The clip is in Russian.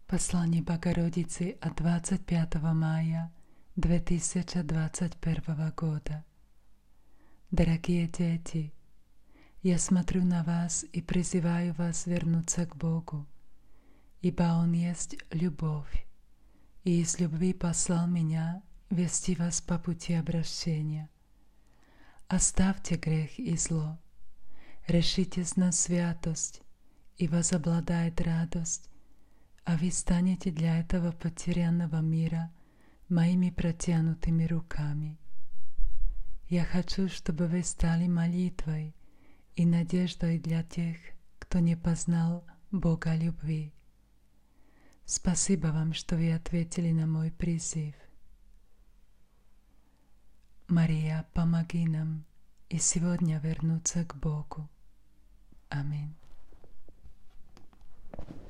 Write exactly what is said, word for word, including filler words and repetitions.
Послание Богородицы от двадцать пятого мая две тысячи двадцать первого года. Дорогие дети, я смотрю на вас и призываю вас вернуться к Богу, ибо Он есть любовь, и из любви послал меня вести вас по пути обращения. Оставьте грех и зло, решитесь на святость, и возобладает радость, а вы станете для этого потерянного мира моими протянутыми руками. Я хочу, чтобы вы стали молитвой и надеждой для тех, кто не познал Бога любви. Спасибо вам, что вы ответили на мой призыв. Мария, помоги нам и сегодня вернуться к Богу. Аминь.